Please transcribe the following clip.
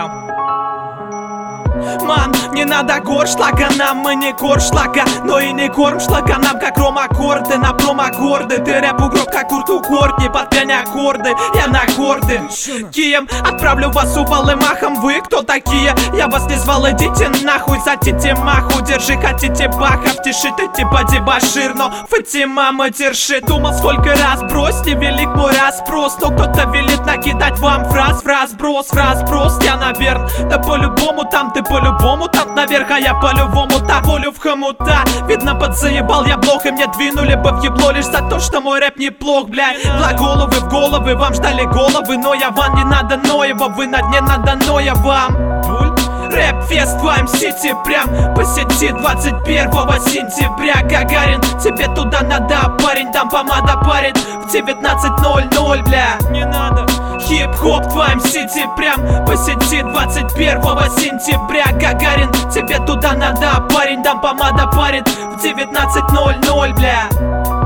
Ман, не надо горшлага, нам мы не коршлага, но и не кормшлага, нам как ром-аккорды, на промаккорды. Ты рэп-угроб, как Курту Кортни, под пьяни аккорды, я на аккорды. Кием, отправлю вас увалы махом, вы кто такие? Я вас не звал, идите нахуй, затите маху, держи, хотите баха, в тиши ты типа дебошир, но Фатима матерши. Думал сколько раз, брось, невелик мой распрос, но кто-то велит накидать вам фраз брос, я наверх, да по-любому там ты по-любому там наверх, а я по-любому та волю в хомута. Видно подзаебал я блох, и мне двинули бы в ебло лишь за то, что мой рэп неплох, блядь. Глаголовы в головы, вам ждали головы, но я вам не надо Ноева, вы на дне надо Ноя вам. Рэп-фест в М-Сити, прям по сети 21 сентября. Гагарин, тебе туда надо, парень, там помада парит в 19:00, бля. Не надо. Хип-хоп в М-Сити, прям по сети 21 сентября. Гагарин, тебе туда надо, парень, там помада парит в 19:00, бля.